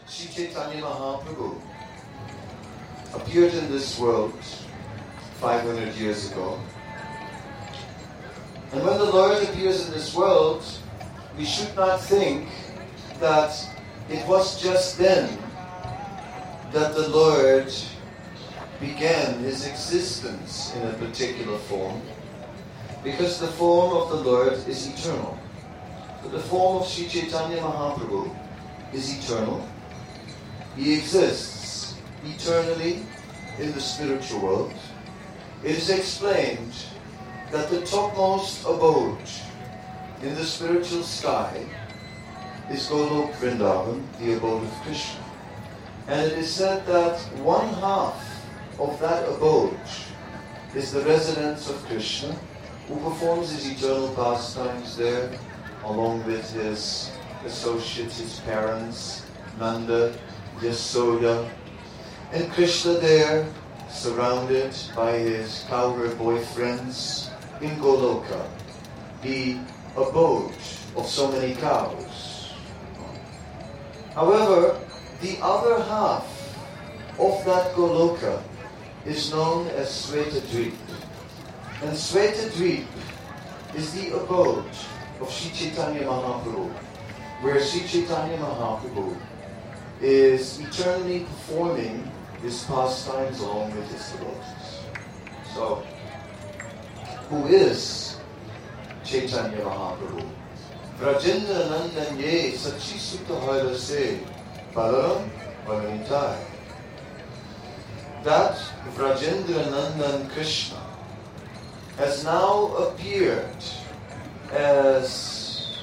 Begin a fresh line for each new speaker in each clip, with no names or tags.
Sri Chaitanya Mahaprabhu appeared in this world 500 years ago. And when the Lord appears in this world, we should not think that it was just then that the Lord began his existence in a particular form, because the form of the Lord is eternal. So the form of Sri Chaitanya Mahaprabhu is eternal. He exists eternally in the spiritual world. It is explained that the topmost abode in the spiritual sky is Golok Vrindavan, the abode of Krishna. And it is said that one half of that abode is the residence of Krishna, who performs his eternal pastimes there, along with his associates, his parents, Nanda, Yasoda, and Krishna there, surrounded by his cowherd boyfriends in Goloka, the abode of so many cows. However, the other half of that Goloka is known as Svetadvip. And Svetadvip is the abode of Sri Chaitanya Mahaprabhu, where Sri Chaitanya Mahaprabhu is eternally performing his pastimes along with his devotees. So, who is Chaitanya Mahaprabhu? Vrajendra Nandanye Sachi Sutta Hailase Balaram Balanitai. That Vrajendra Nandan Krishna has now appeared as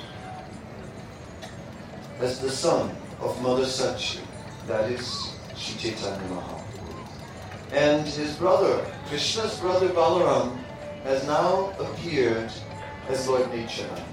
the son of Mother Sachi, that is Sri Chaitanya Mahaprabhu. And his brother, Krishna's brother Balaram, has now appeared as Lord Nityananda.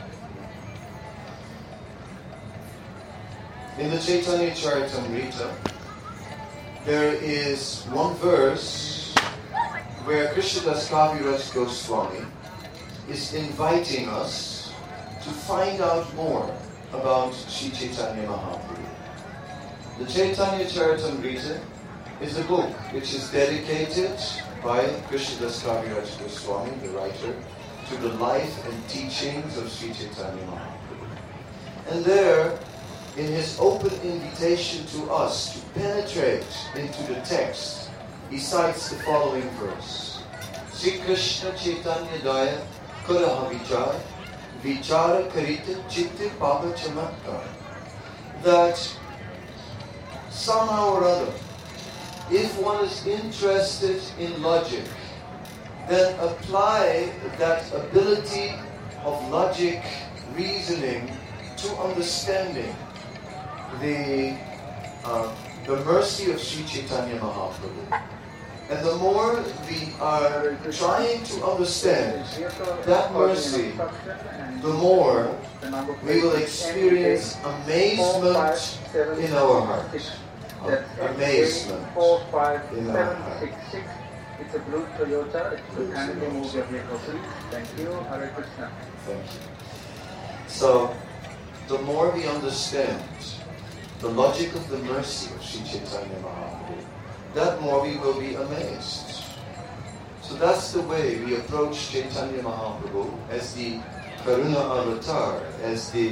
In the Chaitanya Charitamrita, there is one verse where Krishnadas Kaviraj Goswami is inviting us to find out more about Sri Chaitanya Mahaprabhu. The Chaitanya Charitamrita is a book which is dedicated by Krishnadas Kaviraj Goswami, the writer, to the life and teachings of Sri Chaitanya Mahaprabhu. And there, in his open invitation to us to penetrate into the text, he cites the following verse. Sri Krishna Chaitanya Daya Karaha Vichar Vichara Karita Chitte Papa Chamatkar. That somehow or other, if one is interested in logic, then apply that ability of logic reasoning to understanding the mercy of Sri Chaitanya Mahaprabhu. And the more we are trying to understand that mercy, the more we will experience amazement in our heart. Amazement in our heart.
It's a blue Toyota. It's the kindly move your vehicle, please. Thank you. Hare Krishna.
Thank you. So, the more we understand the logic of the mercy of Sri Chaitanya Mahaprabhu, that more we will be amazed. So that's the way we approach Chaitanya Mahaprabhu as the Karuna Avatar, as the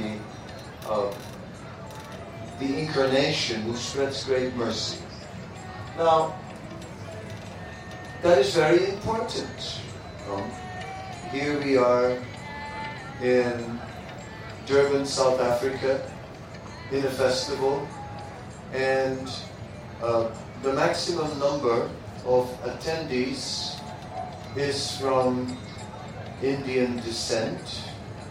incarnation who spreads great mercy. Now, that is very important. Here we are in Durban, South Africa, in a festival, and the maximum number of attendees is from Indian descent.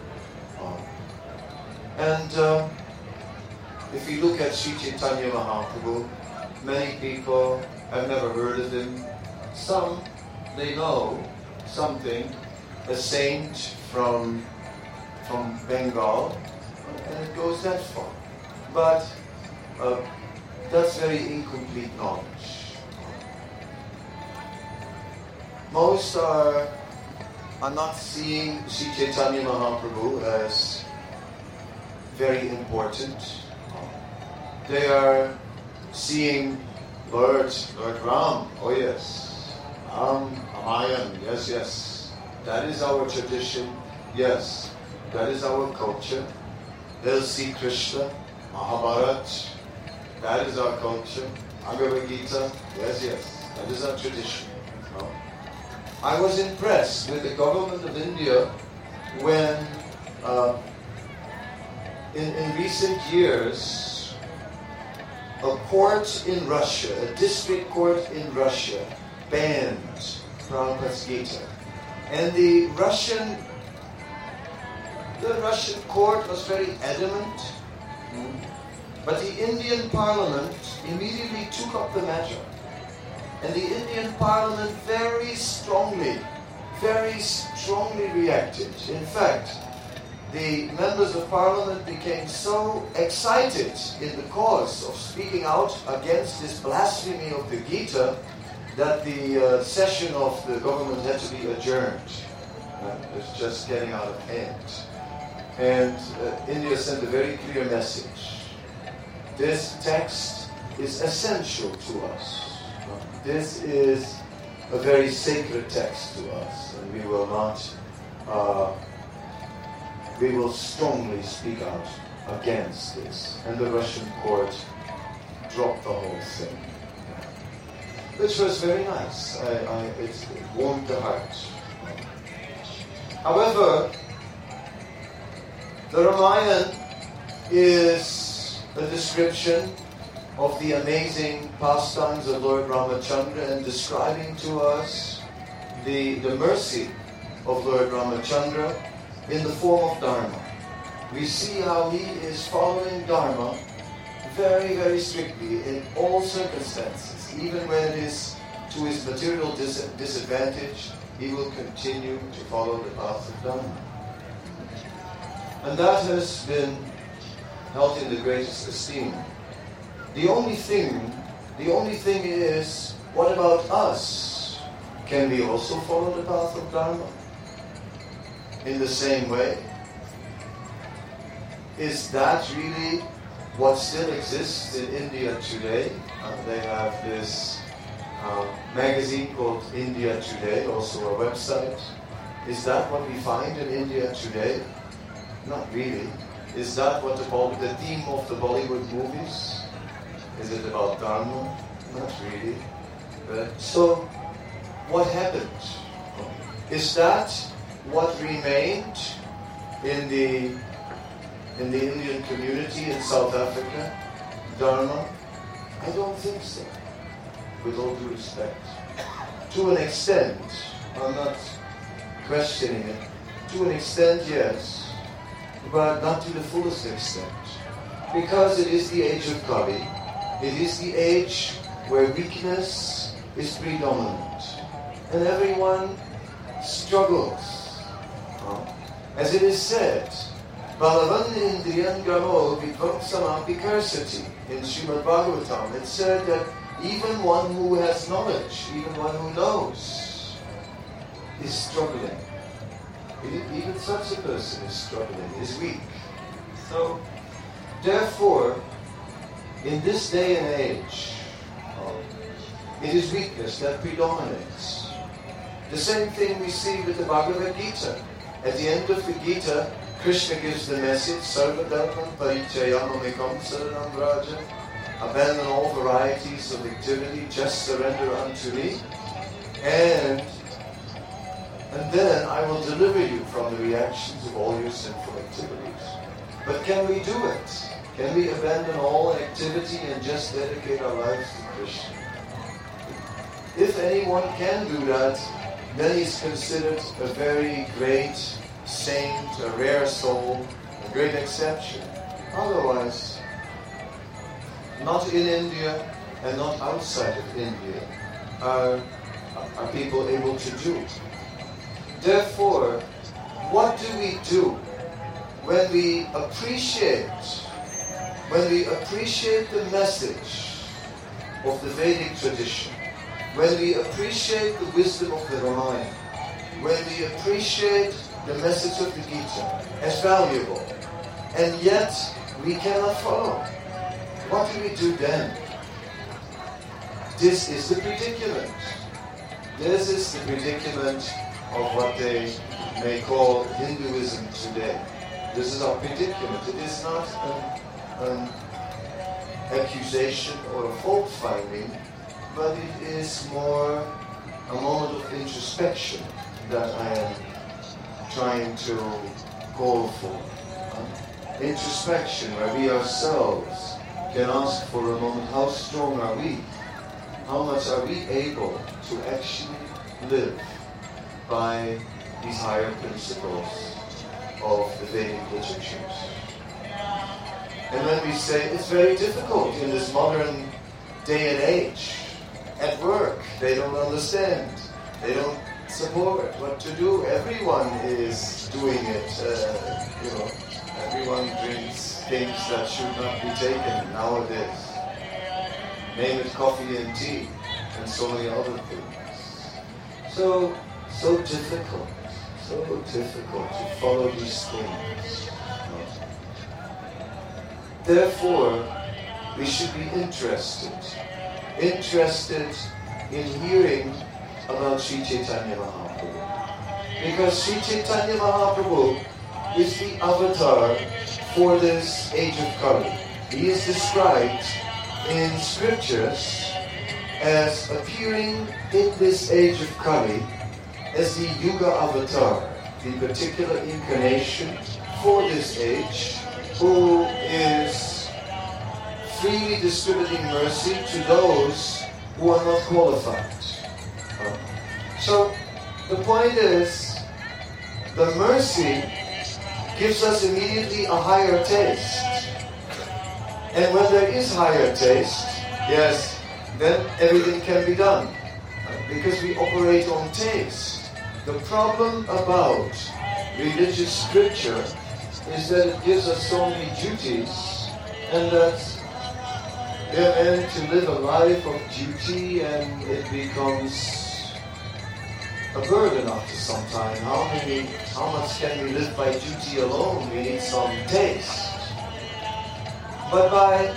And if you look at Sri Chaitanya Mahaprabhu, many people have never heard of him. Some, they know something, a saint from Bengal, and it goes that far. But that's very incomplete knowledge. Most are not seeing Sri Chaitanya Mahaprabhu as very important. they are seeing Lord Ram. Oh yes, Ramayan. Yes, yes. That is our tradition. Yes, that is our culture. They'll see Krishna, Mahabharat. That is our culture. Bhagavad Gita. Yes, yes. That is our tradition. No? I was impressed with the government of India when in recent years a court in Russia, a district court in Russia, banned Prabhupada's Gita. And the Russian court was very adamant, but the Indian Parliament immediately took up the matter. And the Indian Parliament very strongly reacted. In fact, the members of Parliament became so excited in the cause of speaking out against this blasphemy of the Gita that the session of the government had to be adjourned. It's just getting out of hand. And India sent a very clear message. This text is essential to us. This is a very sacred text to us, and we will not, we will strongly speak out against this. And the Russian court dropped the whole thing, which was very nice. It warmed the heart. However, the Ramayana is a description of the amazing pastimes of Lord Ramachandra and describing to us the mercy of Lord Ramachandra in the form of Dharma. We see how he is following Dharma very, very strictly in all circumstances. Even when it is to his material disadvantage, he will continue to follow the path of Dharma. And that has been held in the greatest esteem. The only thing is, what about us? Can we also follow the path of Dharma in the same way? Is that really what still exists in India today? They have this magazine called India Today, also a website. Is that what we find in India today? Not really. Is that what the theme of the Bollywood movies? Is it about Dharma? Not really. So, what happened? Is that what remained in the Indian community in South Africa? Dharma? I don't think so. With all due respect. To an extent, I'm not questioning it. To an extent, yes. But not to the fullest extent. Because it is the age of Kali. It is the age where weakness is predominant. And everyone struggles. As it is said, Balavan Indriyan Gamo Vidvamsamapi Karsati in Srimad Bhagavatam. It said that even one who has knowledge, even one who knows, is struggling. Even such a person is struggling, is weak. So, therefore, in this day and age, it is weakness that predominates. The same thing we see with the Bhagavad Gita. At the end of the Gita, Krishna gives the message, Sarva Dharman Parichayamamikam Saranam Vraja. Abandon all varieties of activity, just surrender unto me. And then I will deliver you from the reactions of all your sinful activities. But can we do it? Can we abandon all activity and just dedicate our lives to Krishna? If anyone can do that, then he's considered a very great saint, a rare soul, a great exception. Otherwise, not in India and not outside of India are people able to do it. Therefore, what do we do when we appreciate the message of the Vedic tradition, when we appreciate the wisdom of the Ramayana, when we appreciate the message of the Gita as valuable, and yet we cannot follow? what do we do then? This is the predicament. This is the predicament of what they may call Hinduism today. This is our predicament. It is not an accusation or a fault finding, but it is more a moment of introspection that I am trying to call for. Introspection, where we ourselves can ask for a moment, how strong are we? How much are we able to actually live by these higher principles of the Vedic literatures? And when we say it's very difficult in this modern day and age, at work, they don't understand, they don't support what to do. Everyone is doing it, everyone drinks things that should not be taken nowadays. Name it coffee and tea, and so many other things. So difficult to follow these things. Therefore, we should be interested in hearing about Sri Chaitanya Mahaprabhu. Because Sri Chaitanya Mahaprabhu is the avatar for this age of Kali. He is described in scriptures as appearing in this age of Kali as the Yuga avatar, the particular incarnation for this age, who is freely distributing mercy to those who are not qualified. So the point is, the mercy gives us immediately a higher taste. And when there is higher taste, yes, then everything can be done. Because we operate on taste. The problem about religious scripture is that it gives us so many duties, and that we are meant to live a life of duty, and it becomes a burden after some time. How much can we live by duty alone? We need some taste. But by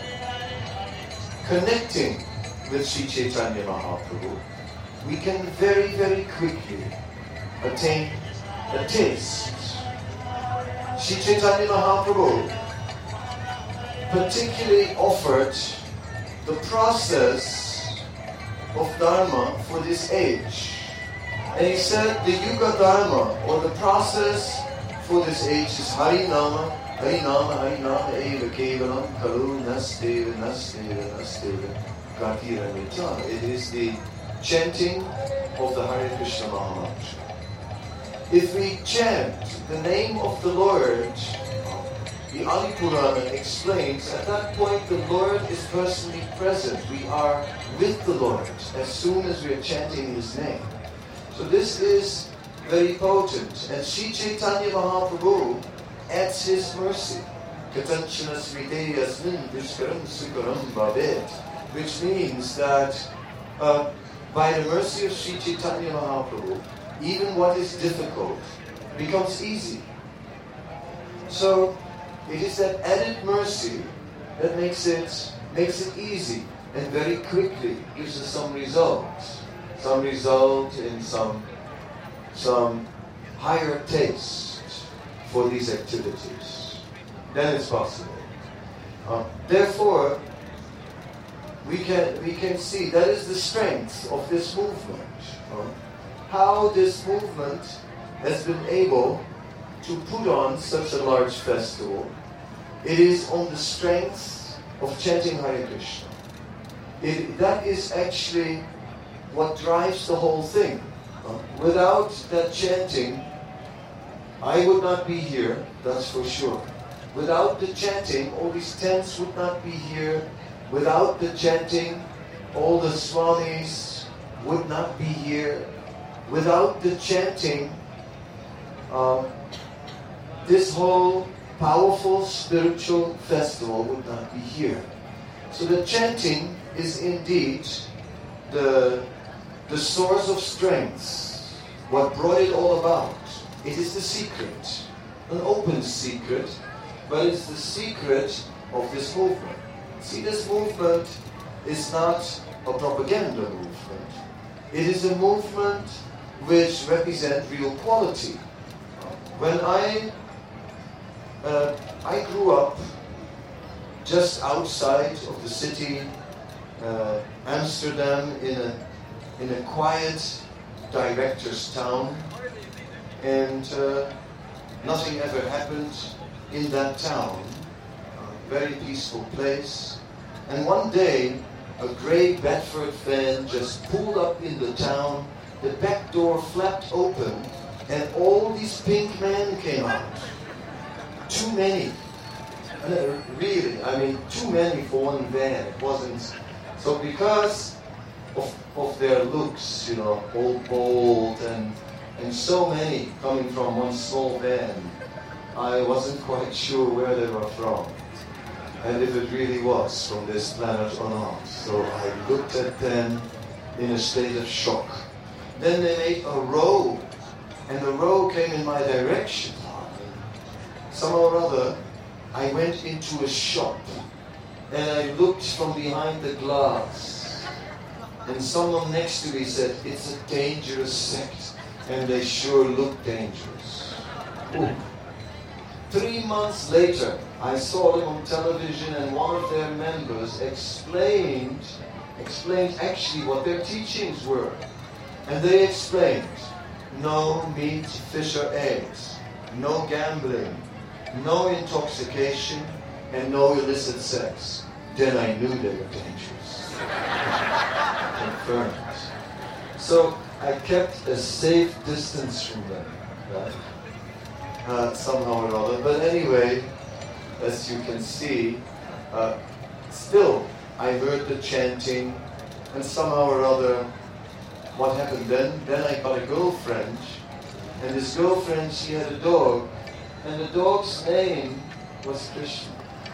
connecting with Sri Chaitanya Mahaprabhu, we can very, very quickly attain a taste. Sri Chaitanya Mahaprabhu particularly offered the process of Dharma for this age. And he said the Yuga Dharma, or the process for this age, is Harinama, Harinama, Harinama, Eva Kevalam, Kalu, Nasteva, Nasteva, Nasteva, Gatira Nita. It is the chanting of the Hare Krishna Mahamantra. If we chant the name of the Lord, the Adi Purana explains, at that point the Lord is personally present. We are with the Lord as soon as we are chanting His name. So this is very potent. And Sri Chaitanya Mahaprabhu adds His mercy. Katanchana smrite yasmin vishkaram sukaram bhavet. Which means that by the mercy of Sri Chaitanya Mahaprabhu, even what is difficult becomes easy. So it is that added mercy that makes it easy, and very quickly gives us some results. Some result in some higher taste for these activities. Then it's possible. Therefore, we can see that is the strength of this movement. How this movement has been able to put on such a large festival. It is on the strength of chanting Hare Krishna. That is actually what drives the whole thing. Without that chanting, I would not be here, that's for sure. Without the chanting, all these tents would not be here. Without the chanting, all the swamis would not be here. Without the chanting, this whole powerful spiritual festival would not be here. So the chanting is indeed the source of strength, what brought it all about. It is the secret, an open secret, but it's the secret of this movement. See, this movement is not a propaganda movement. It is a movement which represents real quality. When I grew up just outside of the city, Amsterdam, in a quiet director's town, and nothing ever happened in that town. A very peaceful place. And one day, a grey Bedford van just pulled up in the town, the back door flapped open, and all these pink men came out. Too many. Really, I mean, too many for one van. It wasn't. So because of their looks, you know, all bold and so many coming from one small van, I wasn't quite sure where they were from. And if it really was from this planet or not. So I looked at them in a state of shock. Then they made a row, and the row came in my direction. Somehow or other, I went into a shop, and I looked from behind the glass, and someone next to me said, "It's a dangerous sect," and they sure look dangerous. Ooh. 3 months later, I saw them on television, and one of their members explained actually what their teachings were. And they explained, no meat, fish or eggs, no gambling, no intoxication, and no illicit sex. Then I knew they were dangerous. Confirmed. So I kept a safe distance from them, right? Somehow or other. But anyway, as you can see, still I heard the chanting, and somehow or other, what happened then? Then I got a girlfriend, and this girlfriend, she had a dog, and the dog's name was Krishna.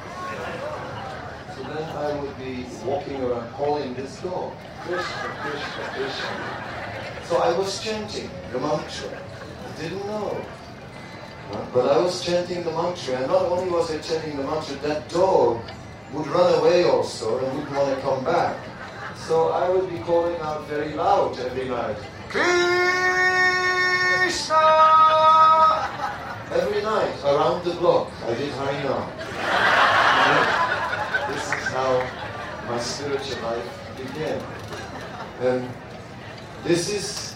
So then I would be walking around calling this dog, Krishna, Krishna, Krishna. So I was chanting the mantra. I didn't know. But I was chanting the mantra, and not only was I chanting the mantra, that dog would run away also and wouldn't want to come back. So I would be calling out very loud every night, Krishna! Every night, around the block, I did Harinam. This is how my spiritual life began. And this is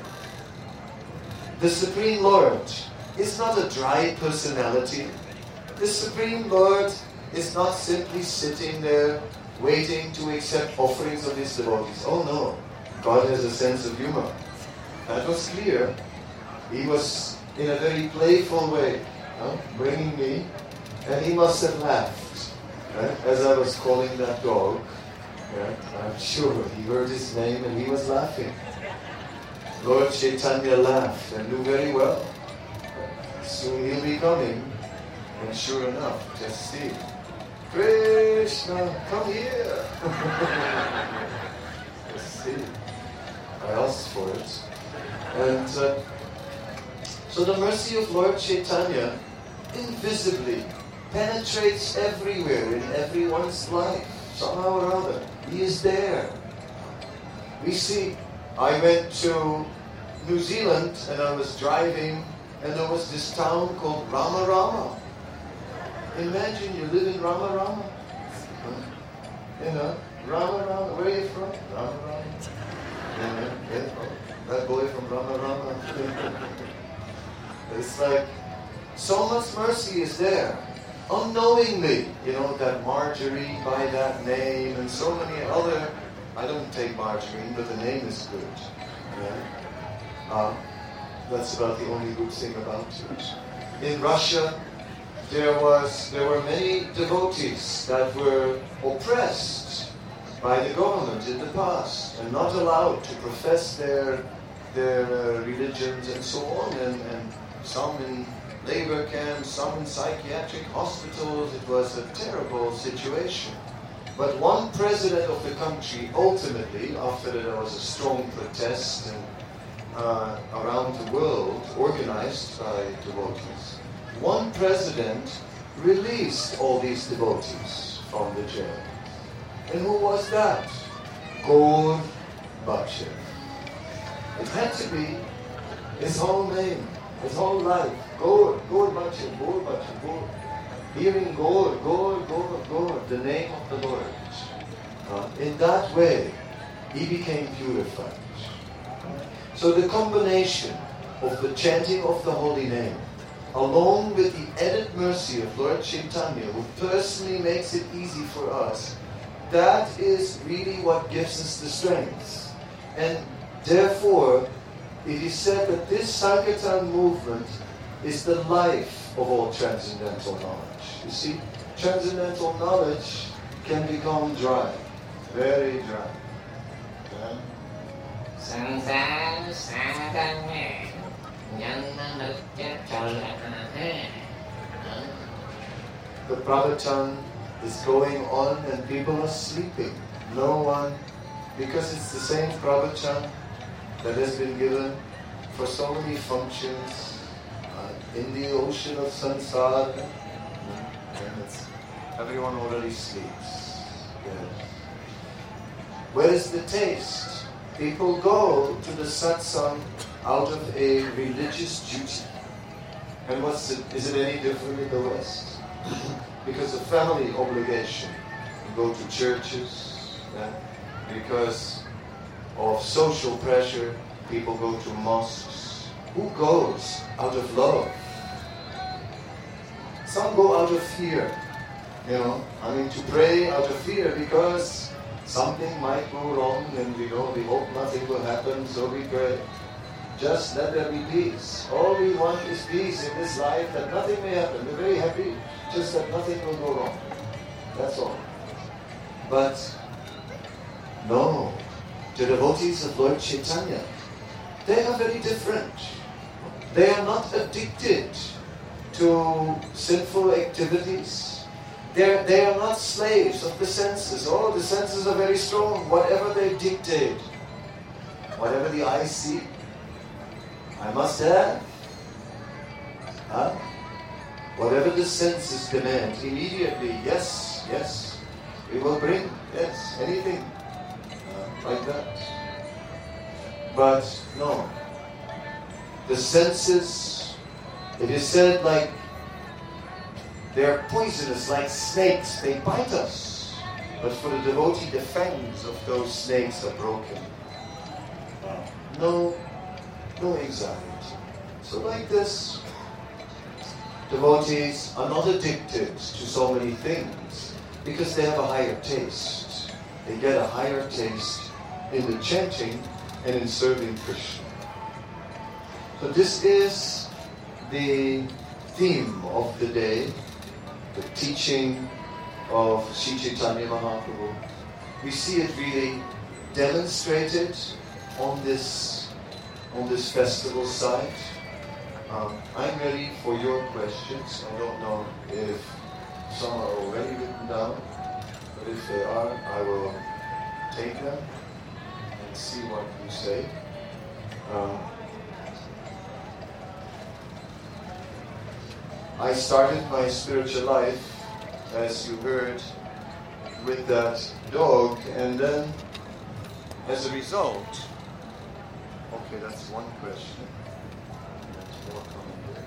the Supreme Lord. It's not a dry personality. The Supreme Lord is not simply sitting there waiting to accept offerings of his devotees. Oh no, God has a sense of humor. That was clear. He was in a very playful way bringing me, and he must have laughed as I was calling that dog. I'm sure he heard his name and he was laughing. Lord Chaitanya laughed and knew very well. Soon he'll be coming, and sure enough, just see. Krishna, come here. Just see. I asked for it. And so the mercy of Lord Chaitanya invisibly penetrates everywhere in everyone's life, somehow or other. He is there. We see, I went to New Zealand and I was driving, and there was this town called Rama Rama. Imagine you live in Rama Rama. You know, Rama Rama. Where are you from? Rama Rama. Yeah, that boy from Rama Rama. It's like, so much mercy is there. Unknowingly, you know, that Marjorie by that name and so many other, I don't take margarine, but the name is good. Yeah? That's about the only good thing about it. In Russia, there were many devotees that were oppressed by the government in the past and not allowed to profess their religions and so on, and some in labor camps, some in psychiatric hospitals. It was a terrible situation. But one president of the country, ultimately, after there was a strong protest and around the world, organized by devotees, one president released all these devotees from the jail. And who was that? Gorbachev. It had to be his whole name, his whole life. Gorbachev, Gorbachev. Hearing God, the name of the Lord. In that way, he became purified. So the combination of the chanting of the holy name, along with the added mercy of Lord Chaitanya, who personally makes it easy for us, that is really what gives us the strength. And therefore, it is said that this Sankirtan movement is the life of all transcendental knowledge. You see, transcendental knowledge can become dry, very dry. The pravachan is going on and people are sleeping. No one, because it's the same pravachan that has been given for so many functions in the ocean of samsara. Everyone already sleeps. Yes. Where is the taste? People go to the satsang out of a religious duty. And is it any different in the West? Because of family obligation. You go to churches. Because of social pressure, people go to mosques. Who goes out of love? Some go out of fear. To pray out of fear because something might go wrong and we hope nothing will happen, so we pray. Just let there be peace. All we want is peace in this life, that nothing may happen. We're very happy, just that nothing will go wrong. That's all. But no, the devotees of Lord Chaitanya, they are very different. They are not addicted to sinful activities. They are not slaves of the senses. Oh, the senses are very strong. Whatever they dictate, whatever the eye see, I must have. Whatever the senses demand, immediately, yes, we will bring, yes, anything like that. But no, the senses, it is said like they're poisonous like snakes, they bite us. But for the devotee, the fangs of those snakes are broken. No anxiety. So like this, devotees are not addicted to so many things because they have a higher taste. They get a higher taste in the chanting and in serving Krishna. So this is the theme of the day, the teaching of Sri Chaitanya Mahaprabhu. We see it really demonstrated on this festival site. I'm ready for your questions. I don't know if some are already written down, but if they are, I will take them and see what you say. I started my spiritual life, as you heard, with that dog, and then as a result, okay, that's one question. There's more coming there.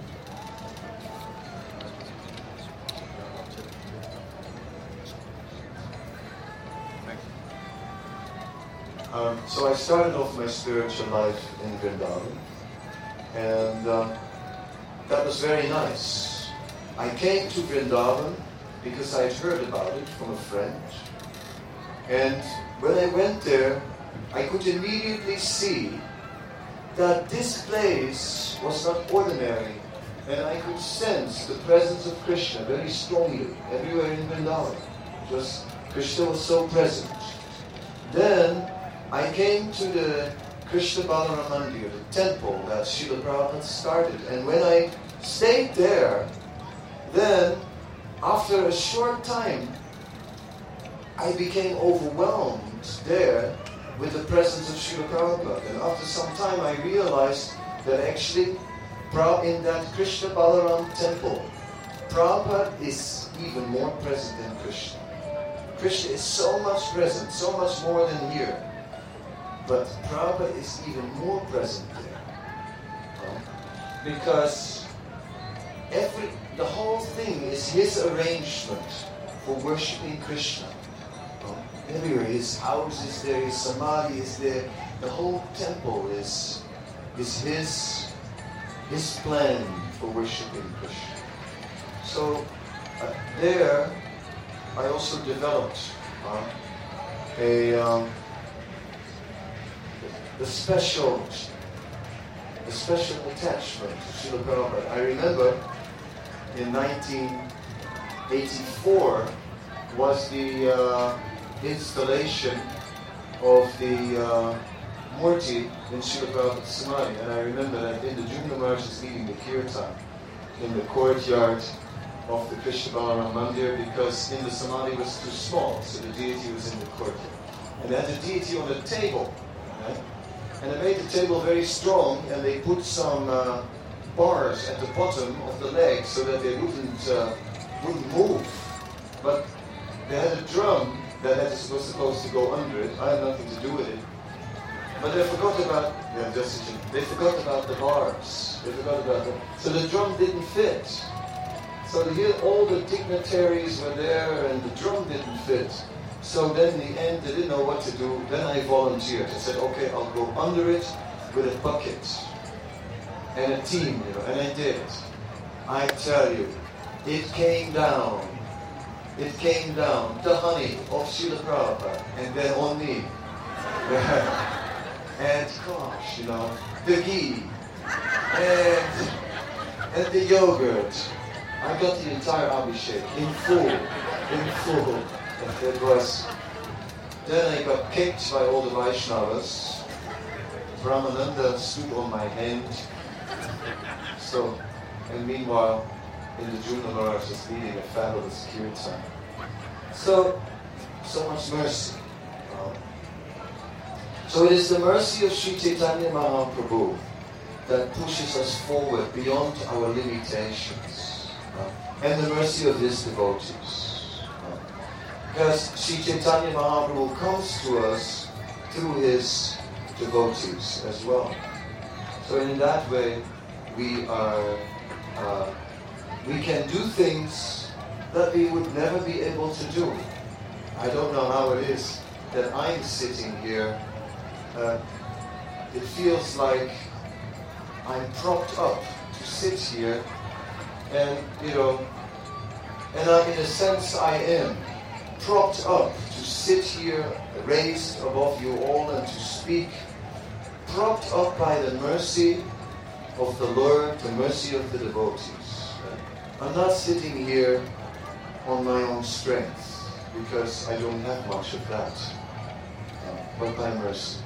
So I started off my spiritual life in Vrindavan, and that was very nice. I came to Vrindavan because I'd heard about it from a friend, and when I went there, I could immediately see that this place was not ordinary, and I could sense the presence of Krishna very strongly everywhere in Vrindavan. Krishna was so present. Then I came to the Krishna Balaram Mandir, the temple that Srila Prabhupada started, and when I stayed there, then after a short time, I became overwhelmed there with the presence of Srila Prabhupada. And after some time I realized that actually in that Krishna Balaram temple, Prabhupada is even more present than Krishna. Krishna is so much present, so much more than here. But Prabhupada is even more present there. Because the whole thing is his arrangement for worshipping Krishna. Everywhere, his house is there, his samadhi is there, the whole temple is his plan for worshipping Krishna. So there, I also developed the special attachment to Srila Prabhupada. I remember in 1984 was the installation of the Murti in Srila Prabhupada's Samadhi. And I remember that in the Jumla Maharaj is leading the kirtan in the courtyard of the Krishna Balaram Mandir, because in the Samadhi was too small, so the deity was in the courtyard. And they had the deity on a table, right? And they made the table very strong, and they put some bars at the bottom of the legs so that they wouldn't move. But they had a drum that was supposed to go under it. I had nothing to do with it. But they forgot about the bars. They forgot about them. So the drum didn't fit. So here all the dignitaries were there and the drum didn't fit. So then in the end they didn't know what to do. Then I volunteered. I said, okay, I'll go under it with a bucket and a team, and I did. I tell you, it came down. It came down, the honey of Srila Prabhupada, and then on me. And gosh, the ghee, and the yogurt. I got the entire Abhishek in full. It was. Then I got kicked by all the Vaishnavas. Brahmananda stood on my hand. So, and meanwhile, in the Jumla Maharaj is leading a fabulous kirtan. So much mercy. So it is the mercy of Sri Chaitanya Mahaprabhu that pushes us forward beyond our limitations. And the mercy of his devotees. Because Sri Chaitanya Mahaprabhu comes to us through his devotees as well. So in that way, we can do things that we would never be able to do. I don't know how it is that I'm sitting here. It feels like I'm propped up to sit here, and and in a sense I am propped up to sit here, raised above you all, and to speak, propped up by the mercy of the Lord, the mercy of the devotees. I'm not sitting here on my own strength, because I don't have much of that, but by mercy.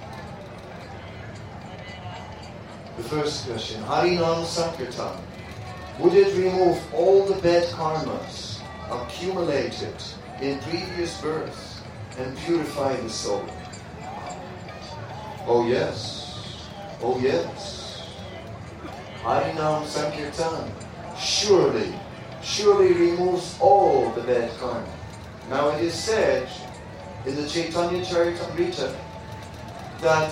The first question, Harinam Sankirtan, would it remove all the bad karmas accumulated in previous births and purify the soul? Oh yes, oh yes. Harinam Sankirtan surely removes all the bad karma. Now it is said in the Chaitanya Charitamrita that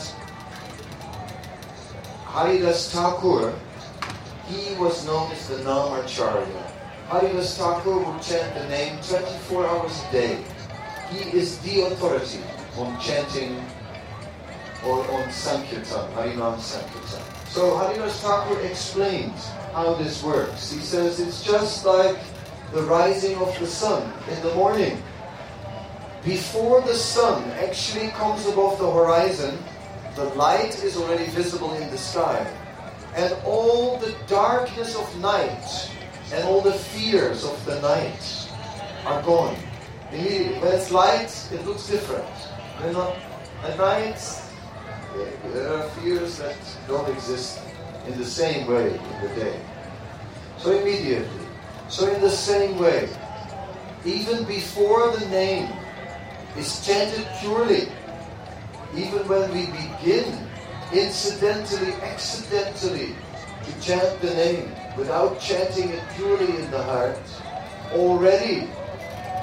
Haridas Thakur, he was known as the Namacharya. Haridas Thakur would chant the name 24 hours a day. He is the authority on chanting or on Sankirtan, Harinam Sankirtan. So Haridas Thakur explains how this works. He says it's just like the rising of the sun in the morning. Before the sun actually comes above the horizon, the light is already visible in the sky. And all the darkness of night and all the fears of the night are gone immediately. When it's light, it looks different. At night, there are fears that don't exist in the same way in the day. So immediately. So in the same way, even before the name is chanted purely, even when we begin incidentally, accidentally to chant the name without chanting it purely in the heart, already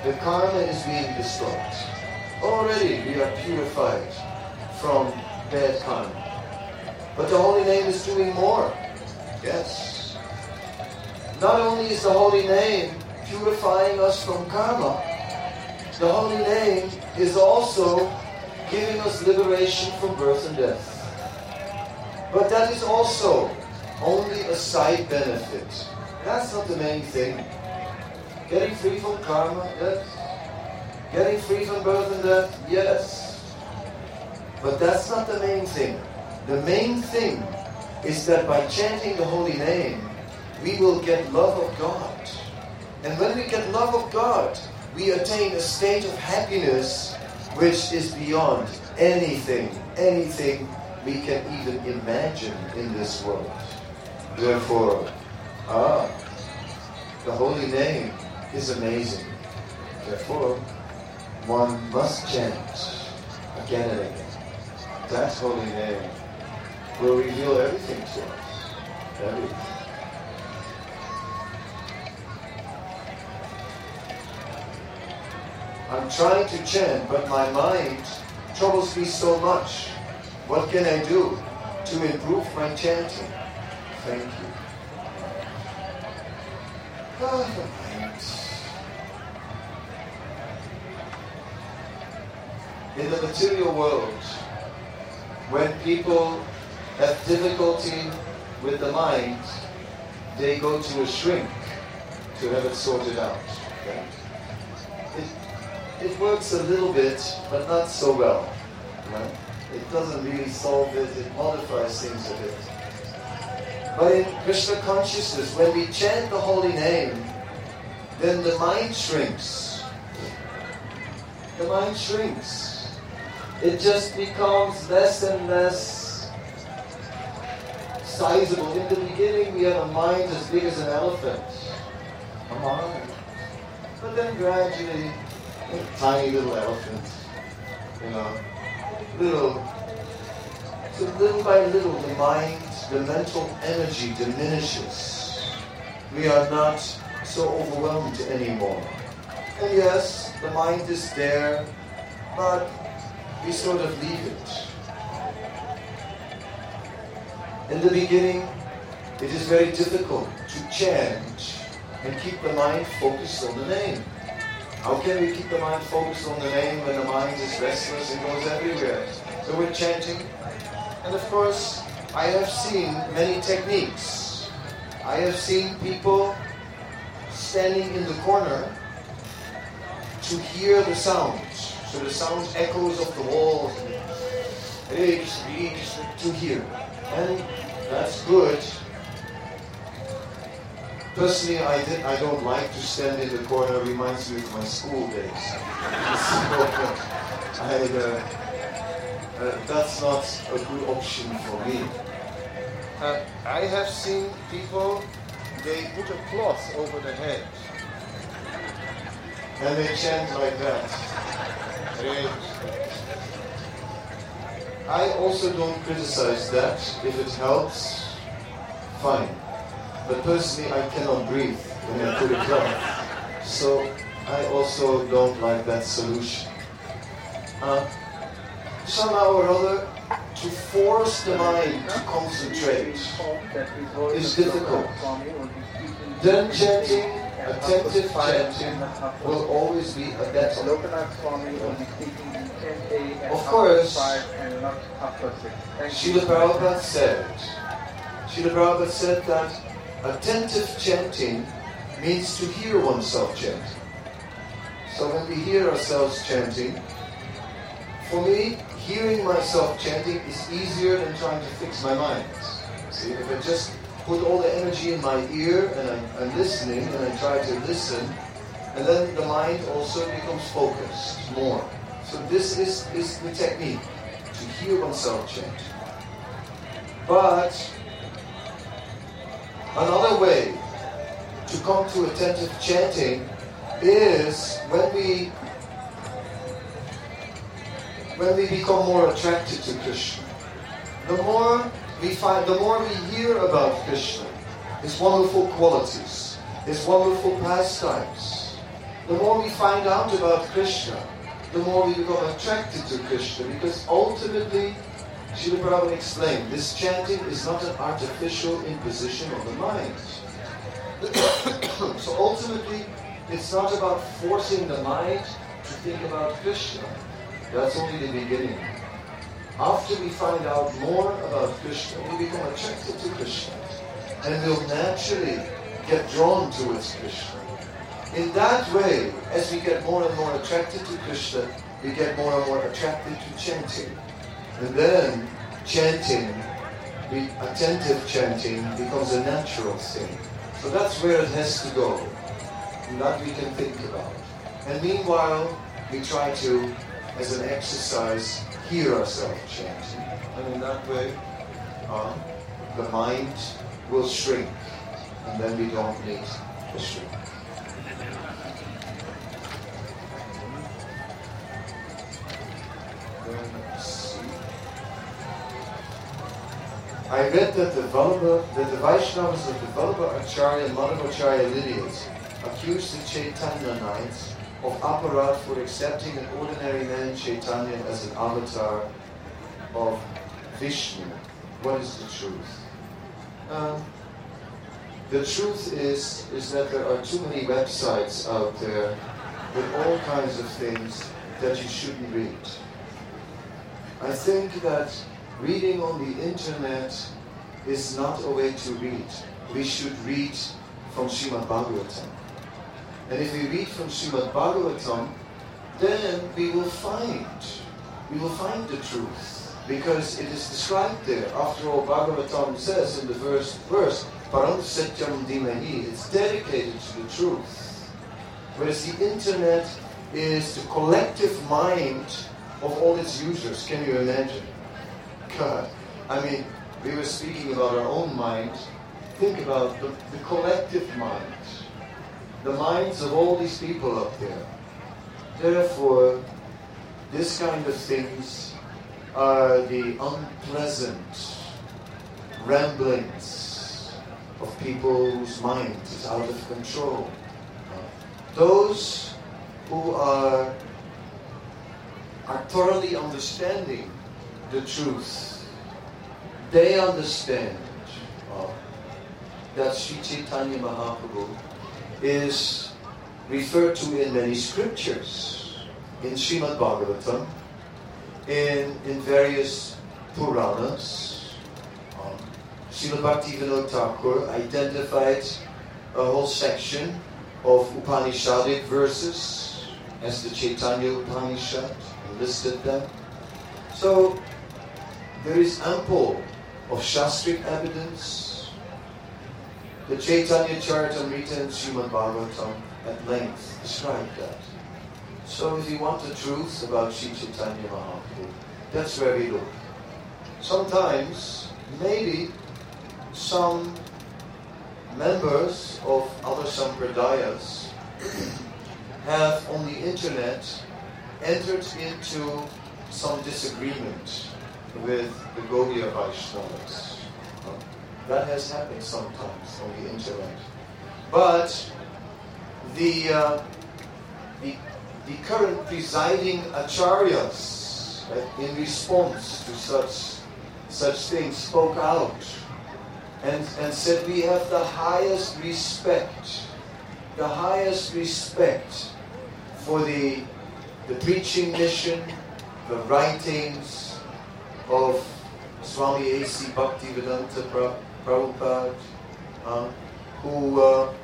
the karma is being destroyed. Already we are purified from bad karma. But the holy name is doing more. Yes. Not only is the holy name purifying us from karma, the holy name is also giving us liberation from birth and death. But that is also only a side benefit. That's not the main thing. Getting free from karma, yes. Getting free from birth and death, yes. But that's not the main thing. The main thing is that by chanting the holy name, we will get love of God. And when we get love of God, we attain a state of happiness which is beyond anything we can even imagine in this world. Therefore, the holy name is amazing. Therefore, one must chant again and again. That holy name will reveal everything to us. Everything. I'm trying to chant, but my mind troubles me so much. What can I do to improve my chanting? Thank you. The mind. In the material world, when people have difficulty with the mind, they go to a shrink to have it sorted out. Okay? It works a little bit, but not so well. Right? It doesn't really solve it, it modifies things a bit. But in Krishna consciousness, when we chant the holy name, then the mind shrinks. The mind shrinks. It just becomes less and less sizable. In the beginning, we have a mind as big as an elephant. A mind. But then gradually, a tiny little elephant, so little by little the mind, the mental energy diminishes. We are not so overwhelmed anymore. And yes, the mind is there, but we sort of leave it. In the beginning, it is very difficult to chant and keep the mind focused on the name. How can we keep the mind focused on the name when the mind is restless and goes everywhere? So we're chanting. And of course, I have seen many techniques. I have seen people standing in the corner to hear the sound. So the sound echoes off the walls. To hear. And that's good. Personally, I don't like to stand in the corner. It reminds me of my school days. That's not a good option for me. I have seen people, they put a cloth over the head. And they chant like that. I also don't criticize that. If it helps, fine. But personally, I cannot breathe when I put a cloth. So I also don't like that solution. Somehow or other, to force the mind to concentrate is difficult. Then chanting, attentive chanting, will always be a battle. Of course, Srila Prabhupada said that attentive chanting means to hear oneself chanting. So when we hear ourselves chanting, for me, hearing myself chanting is easier than trying to fix my mind. See, if I just put all the energy in my ear and I'm listening and I try to listen, and then the mind also becomes focused more. So this is the technique, to hear oneself chant. But another way to come to attentive chanting is when we become more attracted to Krishna. The more we hear about Krishna, his wonderful qualities, his wonderful pastimes, the more we find out about Krishna, the more we become attracted to Krishna, because ultimately, Srila Prabhupada explained, this chanting is not an artificial imposition of the mind. So ultimately, it's not about forcing the mind to think about Krishna. That's only the beginning. After we find out more about Krishna, we become attracted to Krishna. And we'll naturally get drawn towards Krishna. In that way, as we get more and more attracted to Krishna, we get more and more attracted to chanting. And then chanting, the attentive chanting, becomes a natural thing. So that's where it has to go. And that we can think about. And meanwhile, we try to, as an exercise, hear ourselves chanting. And in that way, the mind will shrink. And then we don't need to shrink. I read that the Vaishnavas of the Vallabha Acharya and Madhvacharya lineage accused the Chaitanya-nites of aparad for accepting an ordinary man Chaitanya as an avatar of Vishnu. What is the truth? The truth is that there are too many websites out there with all kinds of things that you shouldn't read. I think that reading on the internet is not a way to read. We should read from Srimad Bhagavatam. And if we read from Srimad Bhagavatam, then we will find the truth. Because it is described there. After all, Bhagavatam says in the verse, Param Satyam Dhimahi, it's dedicated to the truth. Whereas the internet is the collective mind of all its users. Can you imagine? God, I mean, we were speaking about our own mind. Think about the collective mind. The minds of all these people up there. Therefore, this kind of things are the unpleasant ramblings of people whose mind is out of control. Those who are thoroughly understanding the truth, they understand that Sri Chaitanya Mahaprabhu is referred to in many scriptures, in Srimad Bhagavatam, in various Puranas. Srila Bhaktivinoda Thakur identified a whole section of Upanishadic verses as the Chaitanya Upanishad, and listed them. So, there is ample of Shastric evidence. The Chaitanya Charitamrita and Srimad Bhagavatam at length describe that. So if you want the truth about Sri Chaitanya Mahaprabhu, that's where we look. Sometimes, maybe, some members of other sampradayas have on the internet entered into some disagreement with the Gaudiya Vaishnavas. That has happened sometimes on the internet. But the current presiding acharyas, in response to such things, spoke out and said, we have the highest respect for the preaching mission, the writings of Swami A.C. Bhaktivedanta Prabhupada, who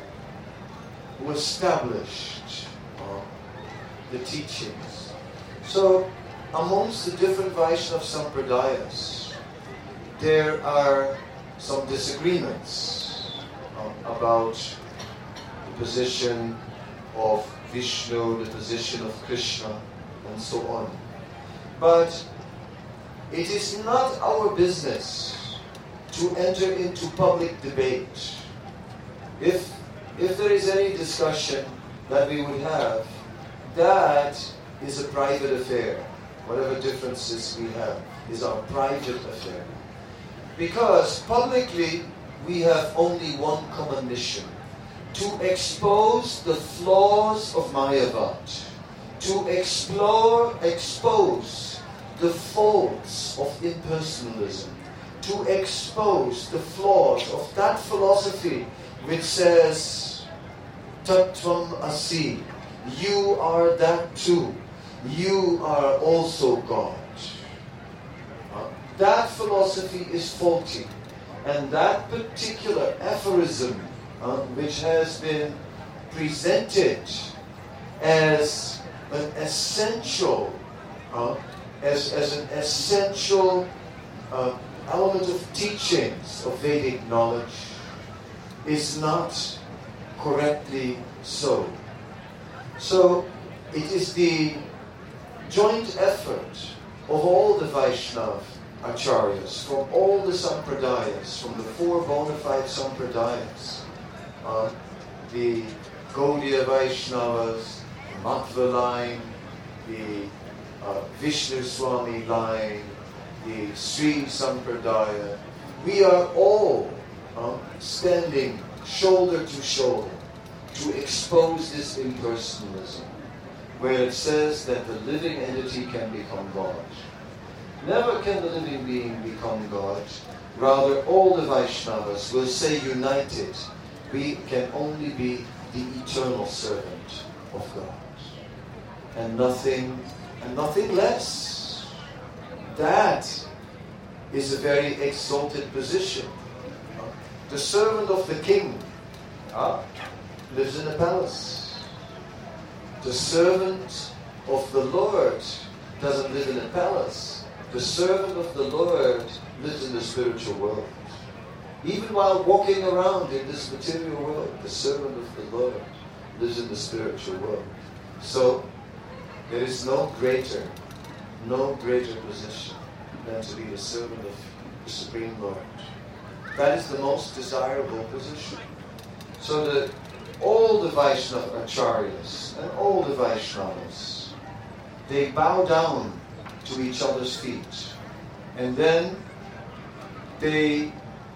established the teachings. So, amongst the different Vaishnava Sampradayas, there are some disagreements about the position of Vishnu, the position of Krishna, and so on. But it is not our business to enter into public debate. If there is any discussion that we would have, that is a private affair. Whatever differences we have is our private affair. Because publicly we have only one common mission. to expose the flaws of Mayavad, to expose the faults of impersonalism, to expose the flaws of that philosophy which says, Tattvam Asi, you are that too. You are also God. That philosophy is faulty. And that particular aphorism, which has been presented as an essential, as an essential element of teachings of Vedic knowledge, is not correctly so. So it is the joint effort of all the Vaishnava Acharyas, from all the Sampradayas, from the four bona fide Sampradayas, the Gaudiya Vaishnavas, the Madhva line, the Vishnu Swami line, the Sri Sampradaya. We are all standing shoulder to shoulder to expose this impersonalism, where it says that the living entity can become God. Never can the living being become God. Rather, all the Vaishnavas will say united, we can only be the eternal servant of God. And nothing less. That is a very exalted position. The servant of the king lives in a palace. The servant of the Lord doesn't live in a palace. The servant of the Lord lives in the spiritual world. Even while walking around in this material world, the servant of the Lord lives in the spiritual world. So, there is no greater position than to be the servant of the Supreme Lord. That is the most desirable position. So that all the Vaishnava Acharyas and all the Vaishnavas, they bow down to each other's feet. And then they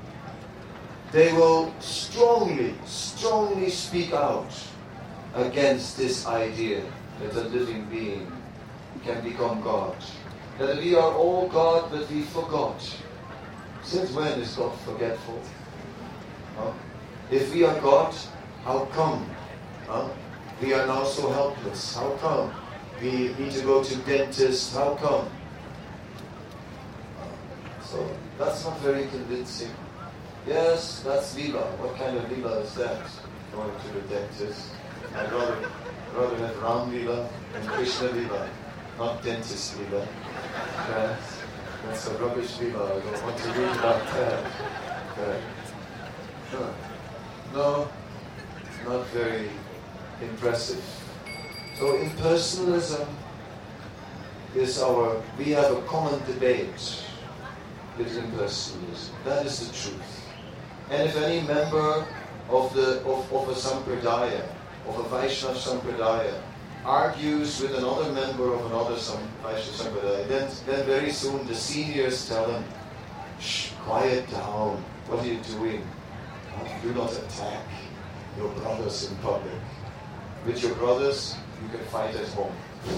will strongly speak out against this idea that a living being can become God. That we are all God, but we forgot. Since when is God forgetful? If we are God, how come we are now so helpless? How come we need to go to dentist? How come? So that's not very convincing. Yes, that's Leela. What kind of Leela is that? Going to the dentist. I'd rather have Ram Leela and Krishna Leela, not dentist Leela. That's a rubbish Leela. I don't want to read about that. No, not very impressive. So impersonalism is we have a common debate with impersonalism. That is the truth. And if any member of a Sampradaya, of a Vaishnava Sampradaya, argues with another member of another Vaishnava Sampradaya, then very soon the seniors tell him, shh, quiet down, what are you doing? Do not attack your brothers in public. With your brothers, you can fight at home.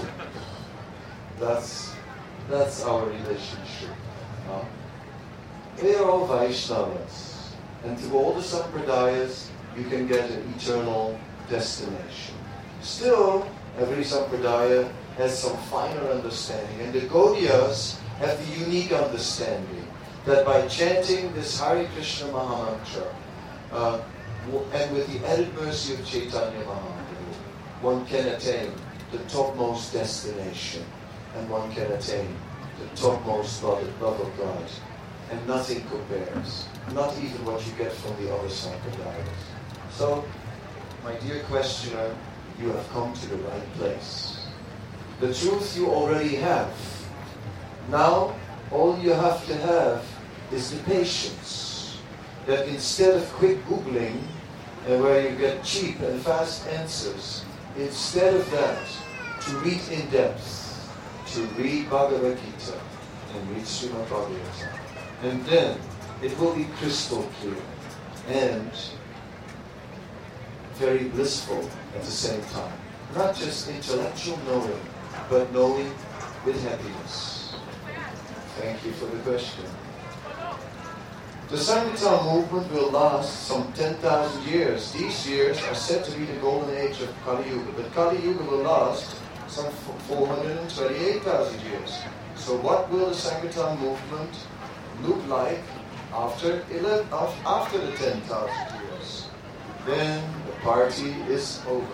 That's our relationship. They are all Vaishnavas. And through all the Sampradayas, you can get an eternal destination. Still, every Sampradaya has some finer understanding. And the Gaudiyas have the unique understanding that by chanting this Hare Krishna Mahamantra, and with the added mercy of Chaitanya Mahaprabhu, one can attain the topmost destination, and one can attain the topmost love of God. And nothing compares, not even what you get from the other Sampradayas. So, my dear questioner, you have come to the right place. The truth you already have. Now, all you have to have is the patience that instead of quick Googling, and where you get cheap and fast answers, instead of that, to read in depth, to read Bhagavad Gita and read Srimad Bhagavatam. And then it will be crystal clear. And very blissful at the same time. Not just intellectual knowing, but knowing with happiness. Thank you for the question. The Sankirtan movement will last some 10,000 years. These years are said to be the golden age of Kali Yuga, but Kali Yuga will last some 428,000 years. So what will the Sankirtan movement look like after the 10,000 years? Then the party is over.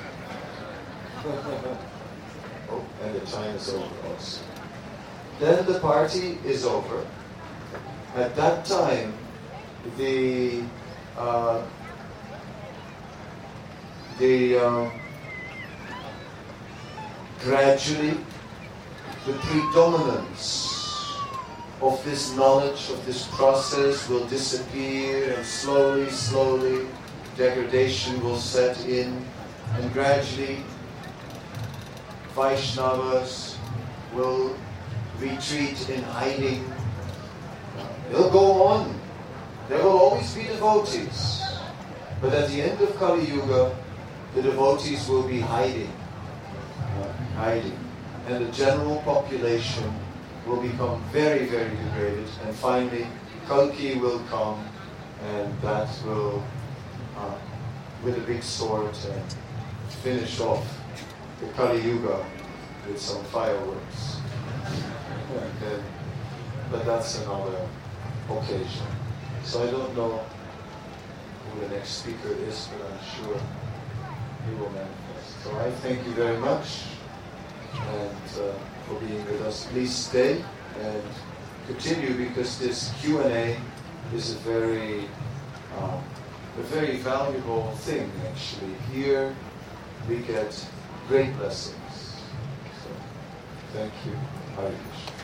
Oh, and the time is over also. Then the party is over. At that time, gradually the predominance of this knowledge, of this process will disappear, and slowly degradation will set in, and gradually Vaishnavas will retreat in hiding. They'll go on. There will always be devotees. But at the end of Kali Yuga, the devotees will be hiding. And the general population will become very, very degraded. And finally, Kalki will come, and that will, with a big sword, finish off the Kali Yuga with some fireworks. But that's another occasion. So I don't know who the next speaker is, but I'm sure he will manifest. So I thank you very much and for being with us. Please stay and continue, because this Q&A is a very valuable thing actually. Here we get great blessings. So thank you. Hare Krishna.